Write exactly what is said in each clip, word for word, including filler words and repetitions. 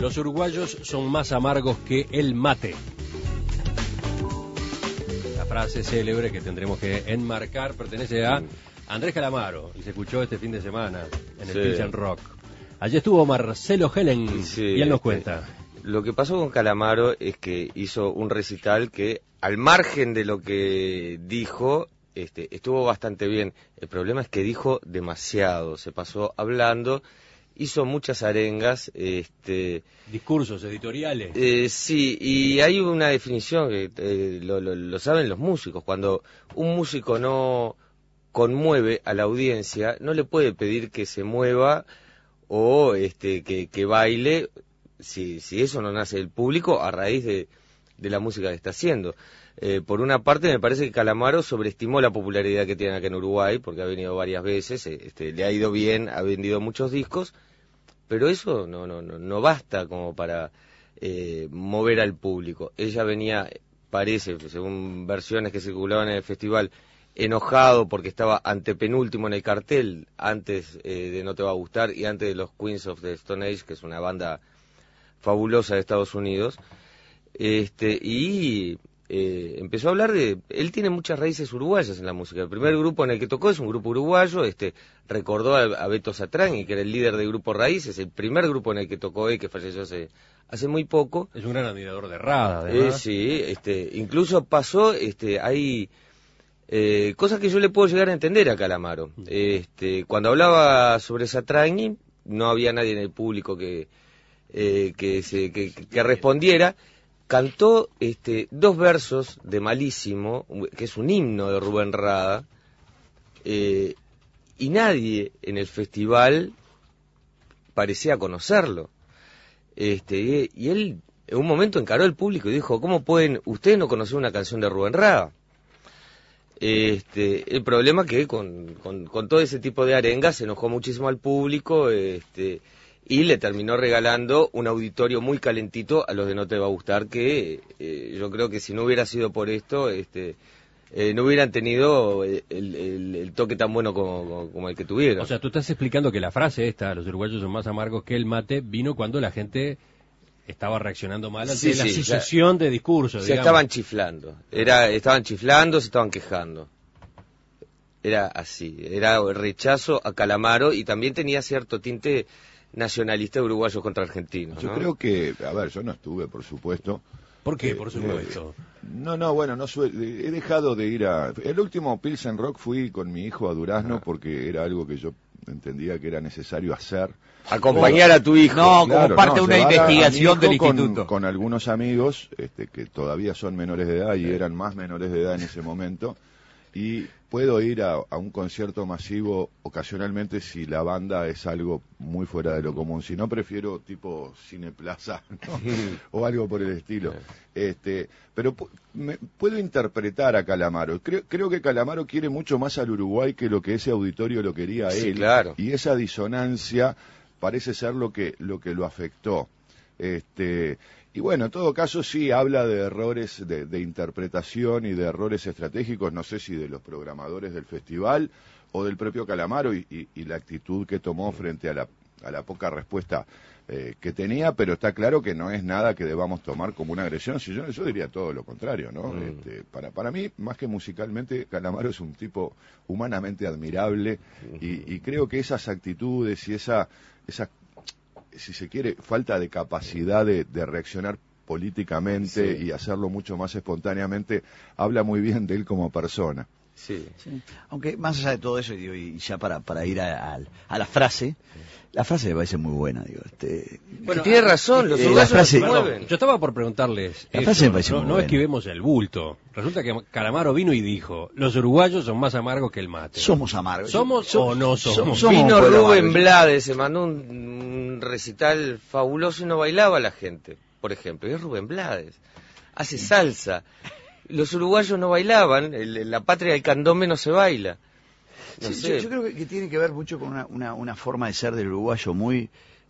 Los uruguayos son más amargos que el mate. La frase célebre que tendremos que enmarcar pertenece a Andrés Calamaro y se escuchó este fin de semana en el Sí. Pilsen Rock. Allí estuvo Marcelo Helen Sí, y él nos este, cuenta. Lo que pasó con Calamaro es que hizo un recital que, al margen de lo que dijo, este, estuvo bastante bien. El problema es que dijo demasiado, se pasó hablando, hizo muchas arengas. Este, Discursos editoriales. eh, sí, y hay una definición que eh, lo, lo, lo saben los músicos. Cuando un músico no conmueve a la audiencia, no le puede pedir que se mueva o este, que, que baile, si, si eso no nace del público, a raíz de, de la música que está haciendo. Eh, por una parte, me parece que Calamaro sobreestimó la popularidad que tiene acá en Uruguay, porque ha venido varias veces, eh, este, le ha ido bien, ha vendido muchos discos, pero eso no, no, no, no basta como para eh, mover al público. Ella venía, parece, según versiones que circulaban en el festival, enojado porque estaba antepenúltimo en el cartel, antes eh, de No Te Va a Gustar y antes de los Queens of the Stone Age, que es una banda fabulosa de Estados Unidos, este y eh, empezó a hablar de... Él tiene muchas raíces uruguayas en la música. El primer grupo en el que tocó es un grupo uruguayo, este recordó a, a Beto Satrani, que era el líder del grupo Raíces, el primer grupo en el que tocó él, que falleció hace, hace muy poco. Es un gran admirador de Rada, Eh, además. sí, este, incluso pasó, este, hay... Eh, cosas que yo le puedo llegar a entender a Calamaro. Este, cuando hablaba sobre Satrani, no había nadie en el público que eh, que, se, que, que respondiera. Cantó este, dos versos de Malísimo, que es un himno de Rubén Rada, eh, y nadie en el festival parecía conocerlo. Este, y, y él en un momento encaró al público y dijo: ¿cómo pueden ustedes no conocer una canción de Rubén Rada? Este, el problema que con, con, con todo ese tipo de arengas se enojó muchísimo al público, este, y le terminó regalando un auditorio muy calentito a los de No Te Va a Gustar, que eh, yo creo que si no hubiera sido por esto, este, eh, no hubieran tenido el, el, el toque tan bueno como, como el que tuvieron. O sea, tú estás explicando que la frase esta, los uruguayos son más amargos que el mate, vino cuando la gente estaba reaccionando mal ante Sí, la sí, sucesión ya, de discursos. Se digamos. estaban chiflando, era, estaban chiflando, se estaban quejando. Era así, era rechazo a Calamaro y también tenía cierto tinte nacionalista uruguayo contra argentinos, Yo ¿no? creo que, a ver, yo no estuve, por supuesto. ¿Por qué? Eh, Por supuesto. Eh, no, no, bueno, no sue- he dejado de ir a... El último Pilsen Rock fui con mi hijo a Durazno Ah. porque era algo que yo entendía que era necesario hacer. Acompañar a tu hijo. No, Claro, como parte de una llevar a- a mi investigación hijo del con, instituto. con algunos amigos este, que todavía son menores de edad y eran más menores de edad en ese momento. Y puedo ir a, a un concierto masivo ocasionalmente si la banda es algo muy fuera de lo común. Si no, prefiero tipo Cineplaza, ¿no? O algo por el estilo. Este, pero pu- me, puedo interpretar a Calamaro. Creo, creo que Calamaro quiere mucho más al Uruguay que lo que ese auditorio lo quería a Sí, él. claro. Y esa disonancia parece ser lo que lo que lo afectó. Este, y bueno, en todo caso sí habla de errores de, de interpretación y de errores estratégicos, no sé si de los programadores del festival o del propio Calamaro y, y, y la actitud que tomó frente a la, a la poca respuesta eh, que tenía, pero está claro que no es nada que debamos tomar como una agresión, si yo, yo diría todo lo contrario, ¿no? Mm. Este, para, para mí, más que musicalmente, Calamaro es un tipo humanamente admirable y, y creo que esas actitudes y esa, esa si se quiere, falta de capacidad de, de reaccionar políticamente Sí. y hacerlo mucho más espontáneamente, habla muy bien de él como persona. Sí. Sí. Aunque más allá de todo eso, digo, y ya para, para ir a, a, a la frase, la frase me parece muy buena, digo, este, Bueno, tiene razón, los eh, uruguayos la frase- se mueven. Yo estaba por preguntarles. La eso, frase me pareció no, muy no buena. esquivemos el bulto. Resulta que Calamaro vino y dijo: los uruguayos son más amargos que el mate. somos amargos. ¿Somos Somos- o no somos? somos- somos un Vino pueblo Rubén amargo. Blades, se mandó un, un recital fabuloso y no bailaba la gente, por ejemplo. Y es Rubén Blades, hace salsa. Los uruguayos no bailaban, el- la patria del candombe no se baila. No Sí, sé. yo, yo creo que, que tiene que ver mucho con una, una, una forma de ser del uruguayo muy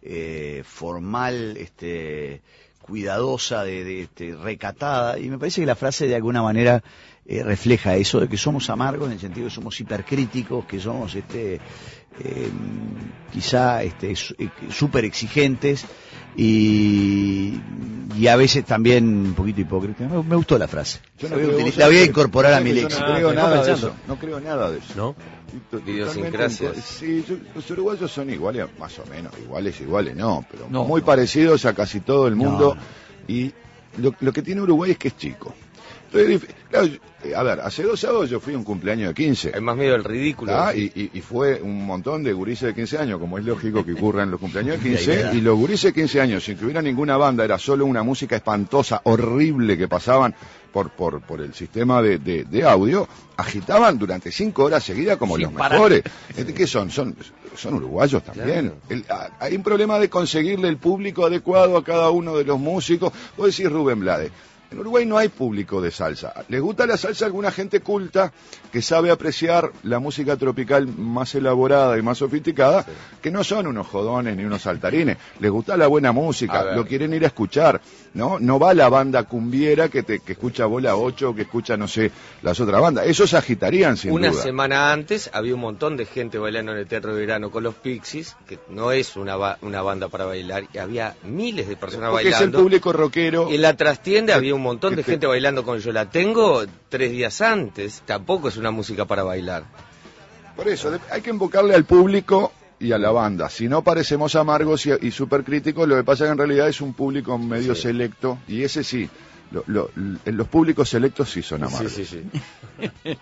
eh, formal, este, cuidadosa, de, de, este, recatada, y me parece que la frase de alguna manera eh, refleja eso, de que somos amargos en el sentido de que somos hipercríticos, que somos este, eh, quizá este, súper exigentes, y, y a veces también un poquito hipócrita. Me, me gustó la frase. Yo no la, voy a creo, utilizar, la voy a incorporar a mi yo léxico. no creo Ah, nada de pensando. eso. No creo nada de eso. ¿No? Idiosincrasias. Sí, yo- los uruguayos son iguales, más o menos, iguales, iguales, no, pero No, muy no. parecidos a casi todo el mundo. No, no. Y lo, lo que tiene Uruguay es que es chico. Entonces, dif- claro, yo- eh, a ver, hace dos sábados yo fui a un cumpleaños de quince. Hay más miedo al ridículo. Ah, y, y- y fue un montón de gurises de quince años, como es lógico que ocurra en los cumpleaños de De ahí la edad. quince, y los gurises de quince años, sin que hubiera ninguna banda, era solo una música espantosa, horrible que pasaban por, por, por el sistema de, de- de audio, agitaban durante cinco horas seguidas como Sin los parar. mejores. Este, ¿Qué son? Son, son uruguayos también. Claro. El- a- hay un problema de conseguirle el público adecuado a cada uno de los músicos. Vos decís Rubén Blades. En Uruguay no hay público de salsa. Les gusta la salsa a alguna gente culta que sabe apreciar la música tropical más elaborada y más sofisticada, que no son unos jodones ni unos saltarines. Les gusta la buena A música, ver. lo quieren ir a escuchar, ¿no? No va la banda cumbiera que te que escucha Bola ocho, que escucha, no sé, las otras bandas. Esos se agitarían sin Una duda. semana antes había un montón de gente bailando en el Teatro de Verano con los Pixies, que no es una, ba- una banda para bailar, y había miles de personas Porque es el bailando. público rockero. En la trastienda había un montón de que te- gente bailando con Yo la tengo tres días antes. Tampoco es una música para bailar. Por eso, de- hay que invocarle al público y a la banda. Si no parecemos amargos y, y súper críticos, lo que pasa es que en realidad es un público medio Sí. selecto, y ese sí, lo- lo- l- los públicos selectos sí son amargos. Sí, sí, sí.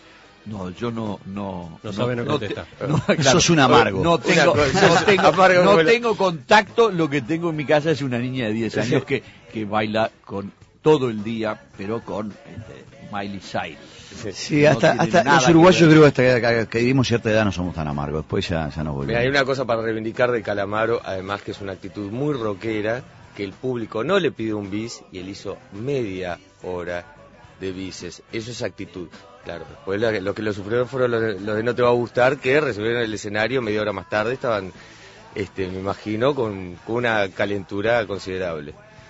No, yo no, no, No sabe, no contesta. te- no, Sos un amargo. No tengo, Una cosa, no tengo, amargo no como la- tengo contacto. Lo que tengo en mi casa es una niña de diez años que, que baila con todo el día, pero con este, Miley Cyrus. Sí, No hasta, tiene hasta nada los que uruguayos ver. creo que hasta que, que vivimos cierta edad no somos tan amargos, después ya, ya nos Mira, hay volvemos. una cosa para reivindicar de Calamaro, además que es una actitud muy rockera, que el público no le pide un bis y él hizo media hora de bises. Eso es actitud. Claro, después lo, lo que lo sufrieron fueron los de, los de No Te Va a Gustar, que recibieron el escenario media hora más tarde, estaban, este, me imagino, con, con una calentura considerable.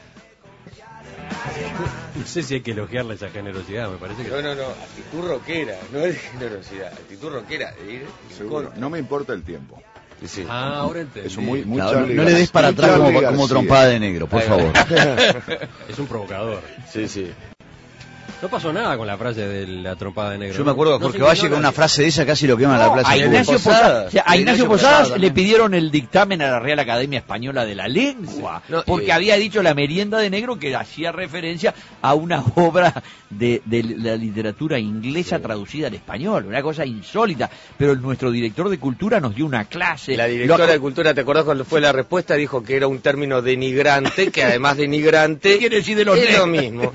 No sé si hay que elogiarle esa generosidad, me parece que... No, no, no, actitud rockera, no es de generosidad, actitud rockera, de ir en Seguro. contra. No me importa el tiempo. Sí, sí. Ah, ahora entendí. Eso muy, muy Claro, no, Charlie no le des García. para Muy atrás como, Charlie como García. trompada de negro, por Ahí favor. va. Es un provocador. Sí, sí. No pasó nada con la frase de la trompada de negro. Yo me acuerdo que No Jorge se Valle indignó con una nadie. frase de esa casi lo queman a la plaza. A Ignacio Ignacio Posadas. Posadas, o sea, a A Ignacio Ignacio Posadas Posadas le también. pidieron el dictamen a la Real Academia Española de la Lengua, Sí. No, porque y- había dicho la merienda de negro que hacía referencia a una obra de, de la literatura inglesa traducida al español, una cosa insólita. Pero nuestro director de cultura nos dio una clase. La directora Lo- de Cultura, ¿te acordás cuando fue la respuesta? Dijo que era un término denigrante, que además denigrante ¿Qué quiere decir de los es lo negros? mismo.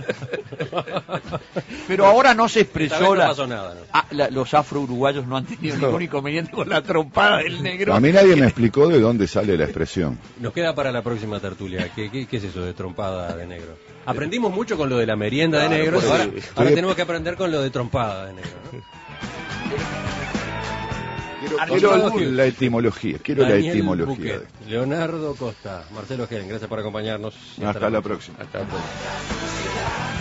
Pero ahora no se Esta vez expresó no la- pasó nada, ¿no? Ah, la- los afro-uruguayos no han tenido No. ningún inconveniente con la trompada del negro. A mí nadie me explicó de dónde sale la expresión. Nos queda para la próxima tertulia. ¿Qué, qué, qué es eso de trompada de negro? Aprendimos mucho con lo de la merienda Claro, de negro. por Ahora, ahí. ahora Oye, tenemos que aprender con lo de trompada de negro, ¿no? Quiero, Arnaldo quiero Gil. la etimología, quiero la Daniel etimología. Buquet, Leonardo Costa, Marcelo Gelen, gracias por acompañarnos. y Hasta la próxima. próxima. Hasta la próxima.